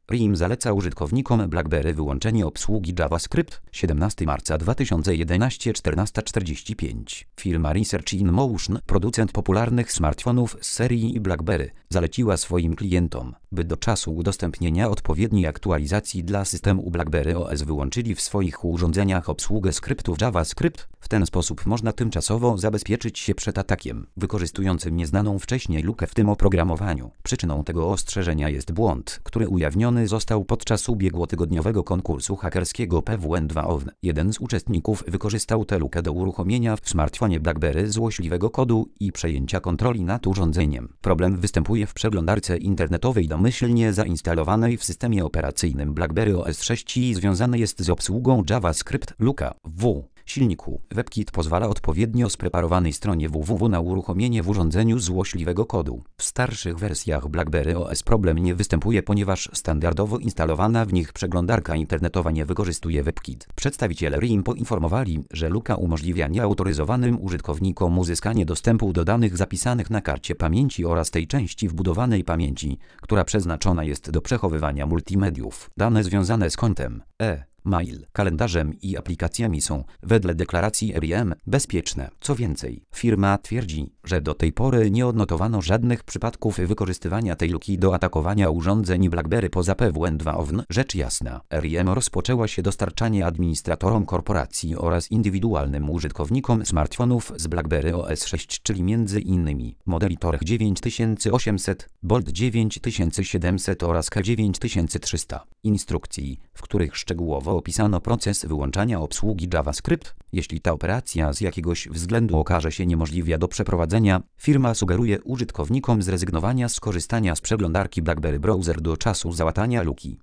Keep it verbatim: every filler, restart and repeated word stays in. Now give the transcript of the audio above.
R I M zaleca użytkownikom BlackBerry wyłączenie obsługi JavaScript. siedemnastego marca dwa tysiące jedenastego czternasta czterdzieści pięć. Firma Research in Motion, producent popularnych smartfonów z serii BlackBerry, zaleciła swoim klientom, by do czasu udostępnienia odpowiedniej aktualizacji dla systemu BlackBerry O S wyłączyli w swoich urządzeniach obsługę skryptów JavaScript. W ten sposób można tymczasowo zabezpieczyć się przed atakiem wykorzystującym nieznaną wcześniej lukę w tym oprogramowaniu. Przyczyną tego ostrzeżenia jest błąd, który ujawniony został podczas ubiegłotygodniowego konkursu hakerskiego P W N dwa O W N. Jeden z uczestników wykorzystał tę lukę do uruchomienia w smartfonie BlackBerry złośliwego kodu i przejęcia kontroli nad urządzeniem. Problem występuje w przeglądarce internetowej domyślnie zainstalowanej w systemie operacyjnym BlackBerry O S sześć i związany jest z obsługą JavaScript. Luka w silniku WebKit pozwala odpowiednio spreparowanej stronie www na uruchomienie w urządzeniu złośliwego kodu. W starszych wersjach BlackBerry O S problem nie występuje, ponieważ standardowo instalowana w nich przeglądarka internetowa nie wykorzystuje WebKit. Przedstawiciele R I M poinformowali, że luka umożliwia nieautoryzowanym użytkownikom uzyskanie dostępu do danych zapisanych na karcie pamięci oraz tej części wbudowanej pamięci, która przeznaczona jest do przechowywania multimediów. Dane związane z kontem e mail, kalendarzem i aplikacjami są, wedle deklaracji R I M, bezpieczne. Co więcej, firma twierdzi, że do tej pory nie odnotowano żadnych przypadków wykorzystywania tej luki do atakowania urządzeń BlackBerry poza P W N dwa O W N. Rzecz jasna, R I M rozpoczęła się dostarczanie administratorom korporacji oraz indywidualnym użytkownikom smartfonów z BlackBerry O S sześć, czyli między innymi modeli Torch dziewięć tysięcy osiemset, Bolt dziewięć tysięcy siedemset oraz K dziewięć tysięcy trzysta. Instrukcji, w których szczegółowo opisano proces wyłączania obsługi JavaScript. Jeśli ta operacja z jakiegoś względu okaże się niemożliwa do przeprowadzenia, firma sugeruje użytkownikom zrezygnowania z korzystania z przeglądarki BlackBerry Browser do czasu załatania luki.